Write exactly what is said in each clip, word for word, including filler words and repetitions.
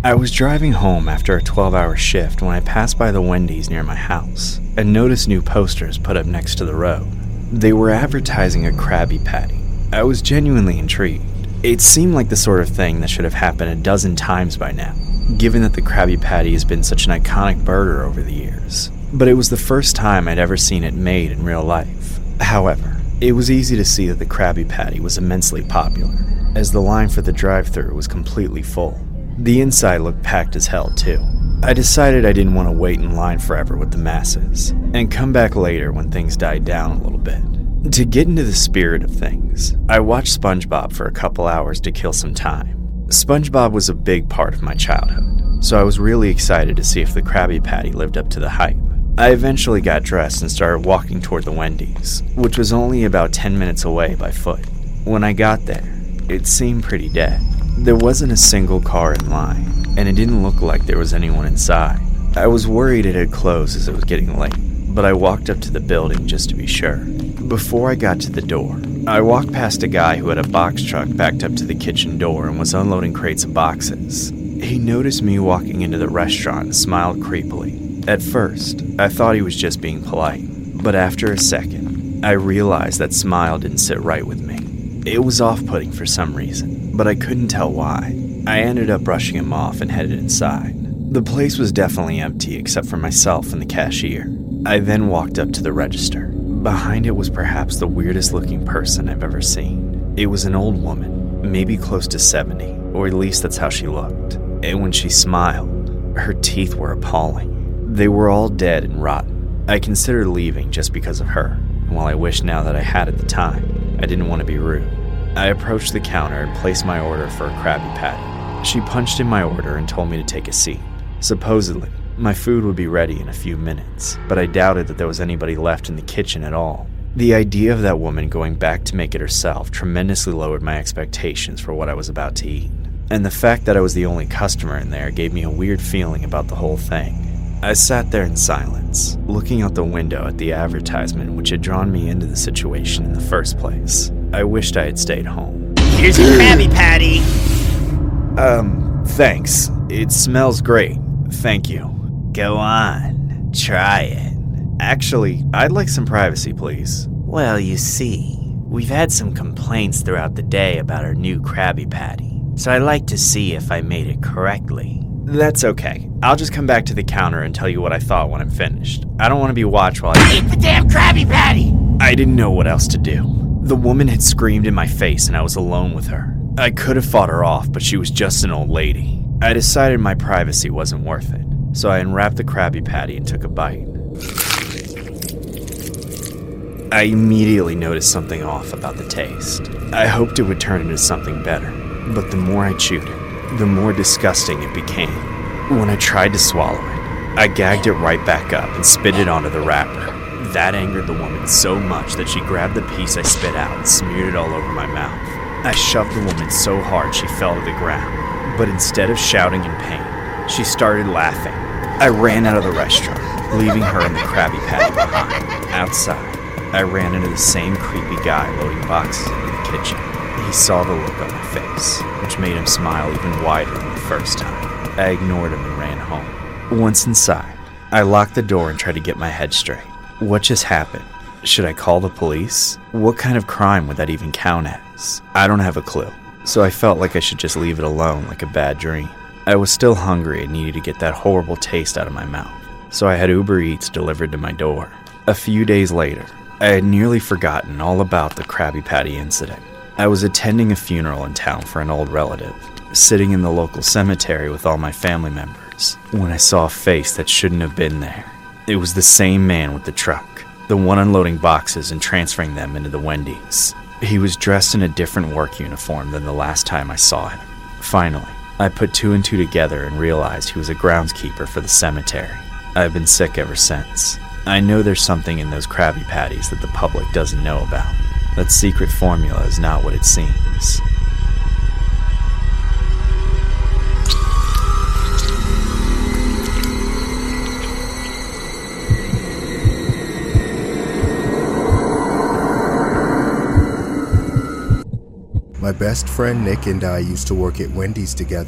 I was driving home after a twelve-hour shift when I passed by the Wendy's near my house and noticed new posters put up next to the road. They were advertising a Krabby Patty. I was genuinely intrigued. It seemed like the sort of thing that should have happened a dozen times by now, given that the Krabby Patty has been such an iconic burger over the years. But it was the first time I'd ever seen it made in real life. However, it was easy to see that the Krabby Patty was immensely popular, as the line for the drive-thru was completely full. The inside looked packed as hell, too. I decided I didn't want to wait in line forever with the masses, and come back later when things died down a little bit. To get into the spirit of things, I watched SpongeBob for a couple hours to kill some time. SpongeBob was a big part of my childhood, so I was really excited to see if the Krabby Patty lived up to the hype. I eventually got dressed and started walking toward the Wendy's, which was only about ten minutes away by foot. When I got there, it seemed pretty dead. There wasn't a single car in line, and it didn't look like there was anyone inside. I was worried it had closed as it was getting late, but I walked up to the building just to be sure. Before I got to the door, I walked past a guy who had a box truck backed up to the kitchen door and was unloading crates of boxes. He noticed me walking into the restaurant and smiled creepily. At first, I thought he was just being polite, but after a second, I realized that smile didn't sit right with me. It was off-putting for some reason, but I couldn't tell why. I ended up brushing him off and headed inside. The place was definitely empty except for myself and the cashier. I then walked up to the register. Behind it was perhaps the weirdest looking person I've ever seen. It was an old woman, maybe close to seventy, or at least that's how she looked. And when she smiled, her teeth were appalling. They were all dead and rotten. I considered leaving just because of her, and while I wish now that I had at the time, I didn't want to be rude. I approached the counter and placed my order for a Krabby Patty. She punched in my order and told me to take a seat. Supposedly, my food would be ready in a few minutes, but I doubted that there was anybody left in the kitchen at all. The idea of that woman going back to make it herself tremendously lowered my expectations for what I was about to eat. And the fact that I was the only customer in there gave me a weird feeling about the whole thing. I sat there in silence, looking out the window at the advertisement which had drawn me into the situation in the first place. I wished I had stayed home. Here's your Krabby Patty! Um, thanks. It smells great. Thank you. Go on, try it. Actually, I'd like some privacy, please. Well, you see, we've had some complaints throughout the day about our new Krabby Patty, so I'd like to see if I made it correctly. That's okay. I'll just come back to the counter and tell you what I thought when I'm finished. I don't want to be watched while I eat the damn Krabby Patty! I didn't know what else to do. The woman had screamed in my face and I was alone with her. I could have fought her off, but she was just an old lady. I decided my privacy wasn't worth it, so I unwrapped the Krabby Patty and took a bite. I immediately noticed something off about the taste. I hoped it would turn into something better, but the more I chewed it, the more disgusting it became. When I tried to swallow it, I gagged it right back up and spit it onto the wrapper. That angered the woman so much that she grabbed the piece I spit out and smeared it all over my mouth. I shoved the woman so hard she fell to the ground, but instead of shouting in pain, she started laughing. I ran out of the restaurant, leaving her and the Krabby Patty behind. Outside, I ran into the same creepy guy loading boxes into the kitchen. He saw the look on my face, which made him smile even wider than the first time. I ignored him and ran home. Once inside, I locked the door and tried to get my head straight. What just happened? Should I call the police? What kind of crime would that even count as? I don't have a clue, so I felt like I should just leave it alone like a bad dream. I was still hungry and needed to get that horrible taste out of my mouth, so I had Uber Eats delivered to my door. A few days later, I had nearly forgotten all about the Krabby Patty incident. I was attending a funeral in town for an old relative, sitting in the local cemetery with all my family members, when I saw a face that shouldn't have been there. It was the same man with the truck, the one unloading boxes and transferring them into the Wendy's. He was dressed in a different work uniform than the last time I saw him. Finally, I put two and two together and realized he was a groundskeeper for the cemetery. I've been sick ever since. I know there's something in those Krabby Patties that the public doesn't know about. That secret formula is not what it seems. My best friend Nick and I used to work at Wendy's together.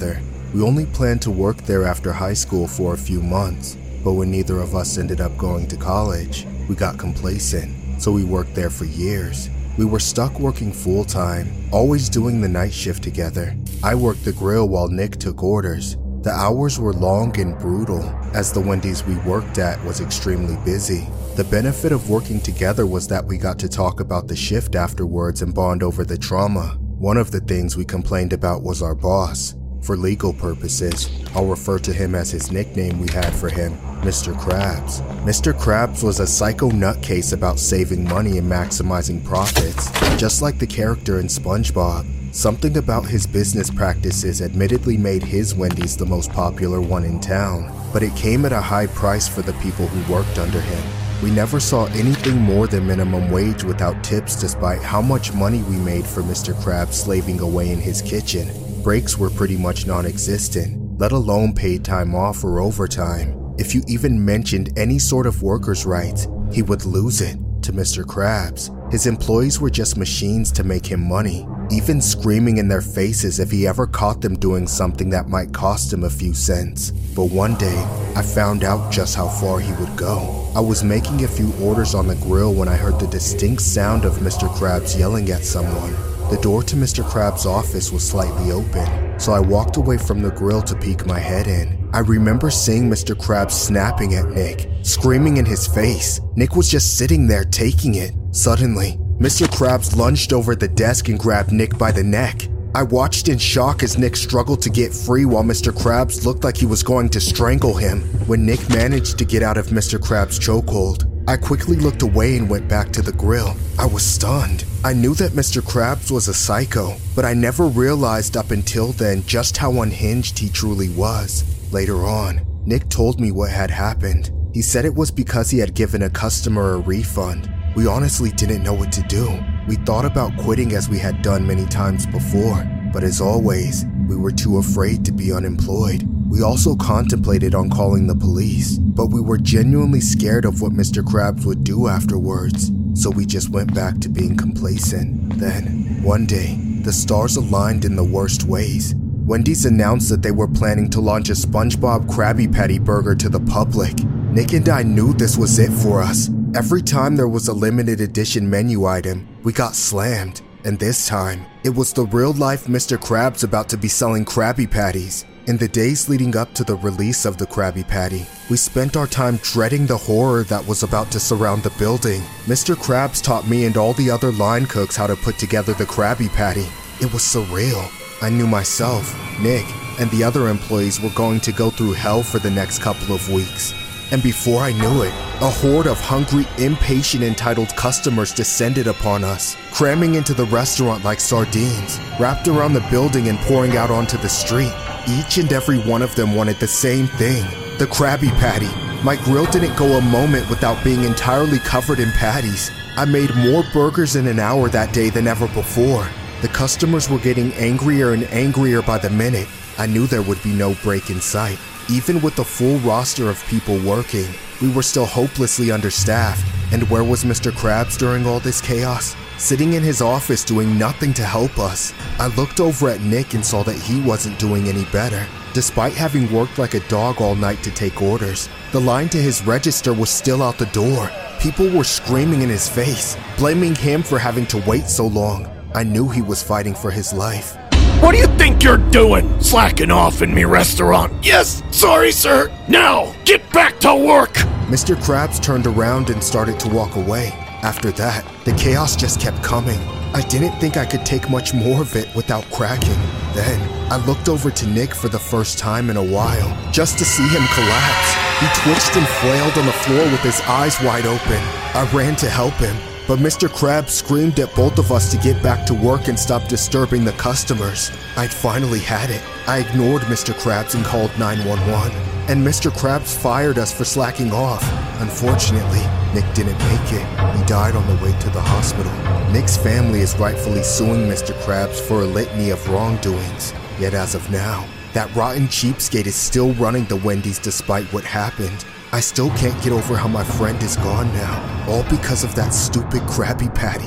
We only planned to work there after high school for a few months, but when neither of us ended up going to college, we got complacent, so we worked there for years. We were stuck working full-time, always doing the night shift together. I worked the grill while Nick took orders. The hours were long and brutal, as the Wendy's we worked at was extremely busy. The benefit of working together was that we got to talk about the shift afterwards and bond over the trauma. One of the things we complained about was our boss. For legal purposes, I'll refer to him as his nickname we had for him, Mister Krabs. Mister Krabs was a psycho nutcase about saving money and maximizing profits, just like the character in SpongeBob. Something about his business practices admittedly made his Wendy's the most popular one in town, but it came at a high price for the people who worked under him. We never saw anything more than minimum wage without tips, despite how much money we made for Mister Krabs slaving away in his kitchen. Breaks were pretty much non-existent, let alone paid time off or overtime. If you even mentioned any sort of workers' rights, he would lose it to Mister Krabs. His employees were just machines to make him money, even screaming in their faces if he ever caught them doing something that might cost him a few cents. But one day, I found out just how far he would go. I was making a few orders on the grill when I heard the distinct sound of Mister Krabs yelling at someone. The door to Mister Krabs' office was slightly open, so I walked away from the grill to peek my head in. I remember seeing Mister Krabs snapping at Nick, screaming in his face. Nick was just sitting there taking it. Suddenly, Mister Krabs lunged over the desk and grabbed Nick by the neck. I watched in shock as Nick struggled to get free while Mister Krabs looked like he was going to strangle him. When Nick managed to get out of Mister Krabs' chokehold, I quickly looked away and went back to the grill. I was stunned. I knew that Mister Krabs was a psycho, but I never realized up until then just how unhinged he truly was. Later on, Nick told me what had happened. He said it was because he had given a customer a refund. We honestly didn't know what to do. We thought about quitting as we had done many times before, but as always, we were too afraid to be unemployed. We also contemplated on calling the police, but we were genuinely scared of what Mister Krabs would do afterwards, so we just went back to being complacent. Then, one day, the stars aligned in the worst ways. Wendy's announced that they were planning to launch a SpongeBob Krabby Patty burger to the public. Nick and I knew this was it for us. Every time there was a limited edition menu item, we got slammed. And this time, it was the real-life Mister Krabs about to be selling Krabby Patties. In the days leading up to the release of the Krabby Patty, we spent our time dreading the horror that was about to surround the building. Mister Krabs taught me and all the other line cooks how to put together the Krabby Patty. It was surreal. I knew myself, Nick, and the other employees were going to go through hell for the next couple of weeks. And before I knew it, a horde of hungry, impatient, entitled customers descended upon us, cramming into the restaurant like sardines, wrapped around the building and pouring out onto the street. Each and every one of them wanted the same thing, the Krabby Patty. My grill didn't go a moment without being entirely covered in patties. I made more burgers in an hour that day than ever before. The customers were getting angrier and angrier by the minute. I knew there would be no break in sight. Even with the full roster of people working, we were still hopelessly understaffed. And where was Mister Krabs during all this chaos? Sitting in his office doing nothing to help us. I looked over at Nick and saw that he wasn't doing any better. Despite having worked like a dog all night to take orders, the line to his register was still out the door. People were screaming in his face, blaming him for having to wait so long. I knew he was fighting for his life. What do you think you're doing? Slacking off in me restaurant? Yes, sorry sir. Now, get back to work. Mister Krabs turned around and started to walk away. After that, the chaos just kept coming. I didn't think I could take much more of it without cracking. Then, I looked over to Nick for the first time in a while, just to see him collapse. He twitched and flailed on the floor with his eyes wide open. I ran to help him, but Mister Krabs screamed at both of us to get back to work and stop disturbing the customers. I'd finally had it. I ignored Mister Krabs and called nine one one, and Mister Krabs fired us for slacking off. Unfortunately, Nick didn't make it. He died on the way to the hospital. Nick's family is rightfully suing Mister Krabs for a litany of wrongdoings. Yet as of now, that rotten cheapskate is still running the Wendy's despite what happened. I still can't get over how my friend is gone now, all because of that stupid Krabby Patty.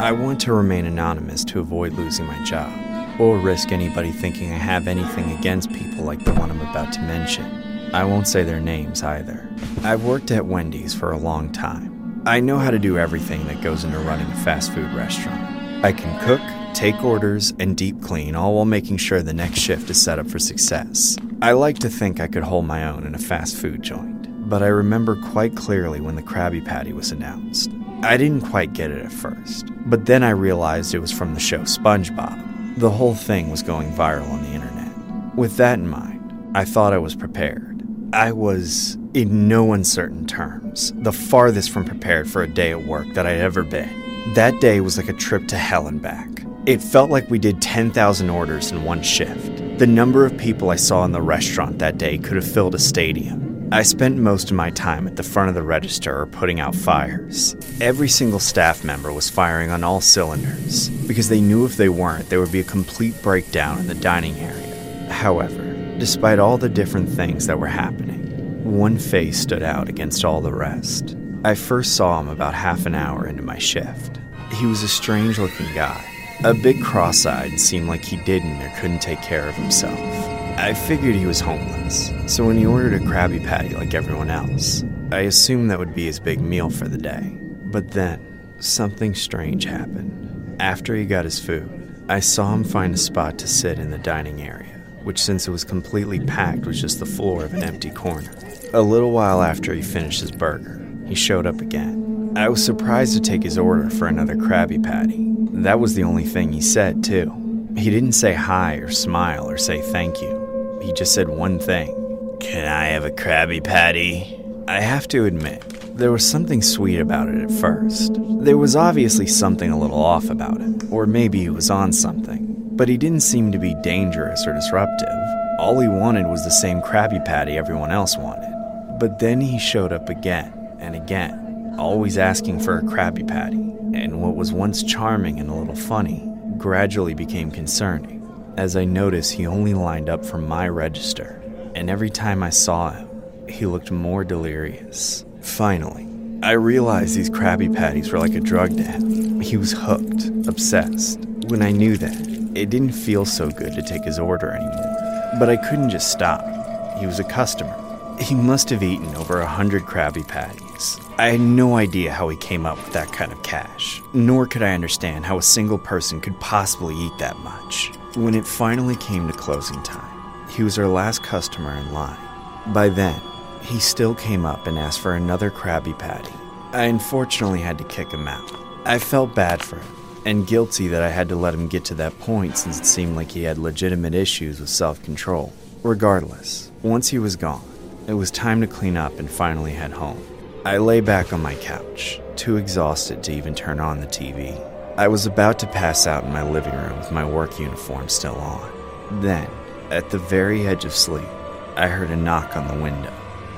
I want to remain anonymous to avoid losing my job, or risk anybody thinking I have anything against people like the one I'm about to mention. I won't say their names either. I've worked at Wendy's for a long time. I know how to do everything that goes into running a fast food restaurant. I can cook, take orders, and deep clean, all while making sure the next shift is set up for success. I like to think I could hold my own in a fast food joint, but I remember quite clearly when the Krabby Patty was announced. I didn't quite get it at first, but then I realized it was from the show SpongeBob. The whole thing was going viral on the internet. With that in mind, I thought I was prepared. I was, in no uncertain terms, the farthest from prepared for a day at work that I'd ever been. That day was like a trip to hell and back. It felt like we did ten thousand orders in one shift. The number of people I saw in the restaurant that day could have filled a stadium. I spent most of my time at the front of the register or putting out fires. Every single staff member was firing on all cylinders, because they knew if they weren't, there would be a complete breakdown in the dining area. However, despite all the different things that were happening, one face stood out against all the rest. I first saw him about half an hour into my shift. He was a strange-looking guy, a bit cross-eyed and seemed like he didn't or couldn't take care of himself. I figured he was homeless, so when he ordered a Krabby Patty like everyone else, I assumed that would be his big meal for the day. But then, something strange happened. After he got his food, I saw him find a spot to sit in the dining area, which since it was completely packed was just the floor of an empty corner. A little while after he finished his burger, he showed up again. I was surprised to take his order for another Krabby Patty. That was the only thing he said, too. He didn't say hi or smile or say thank you. He just said one thing. "Can I have a Krabby Patty?" I have to admit, there was something sweet about it at first. There was obviously something a little off about it, or maybe he was on something, but he didn't seem to be dangerous or disruptive. All he wanted was the same Krabby Patty everyone else wanted. But then he showed up again and again, always asking for a Krabby Patty, and what was once charming and a little funny gradually became concerning, as I noticed he only lined up for my register, and every time I saw him, he looked more delirious. Finally, I realized these Krabby Patties were like a drug to him. He was hooked, obsessed. When I knew that, it didn't feel so good to take his order anymore, but I couldn't just stop. He was a customer. He must have eaten over a hundred Krabby Patties. I had no idea how he came up with that kind of cash, nor could I understand how a single person could possibly eat that much. When it finally came to closing time, he was our last customer in line. By then, he still came up and asked for another Krabby Patty. I unfortunately had to kick him out. I felt bad for him, and guilty that I had to let him get to that point since it seemed like he had legitimate issues with self-control. Regardless, once he was gone, it was time to clean up and finally head home. I lay back on my couch, too exhausted to even turn on the T V. I was about to pass out in my living room with my work uniform still on. Then, at the very edge of sleep, I heard a knock on the window.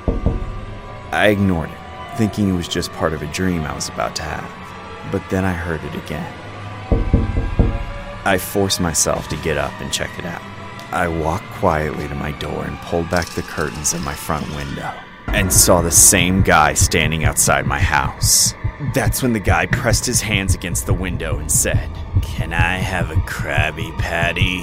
I ignored it, thinking it was just part of a dream I was about to have. But then I heard it again. I forced myself to get up and check it out. I walked quietly to my door and pulled back the curtains of my front window, and saw the same guy standing outside my house. That's when the guy pressed his hands against the window and said, "Can I have a Krabby Patty?"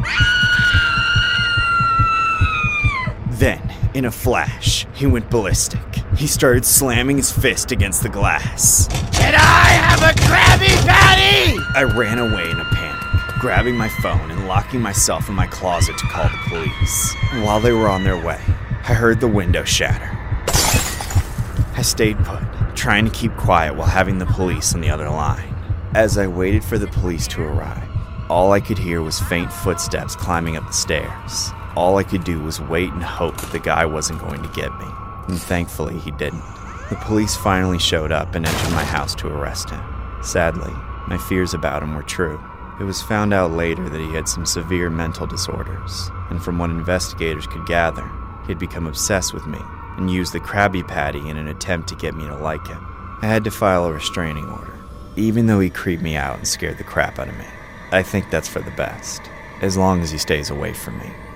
Then, in a flash, he went ballistic. He started slamming his fist against the glass. "Can I have a Krabby Patty?" I ran away in a panic, grabbing my phone and locking myself in my closet to call the police. While they were on their way, I heard the window shatter. I stayed put, trying to keep quiet while having the police on the other line. As I waited for the police to arrive, all I could hear was faint footsteps climbing up the stairs. All I could do was wait and hope that the guy wasn't going to get me, and thankfully he didn't. The police finally showed up and entered my house to arrest him. Sadly, my fears about him were true. It was found out later that he had some severe mental disorders, and from what investigators could gather, he had become obsessed with me and used the Krabby Patty in an attempt to get me to like him. I had to file a restraining order, even though he creeped me out and scared the crap out of me. I think that's for the best, as long as he stays away from me.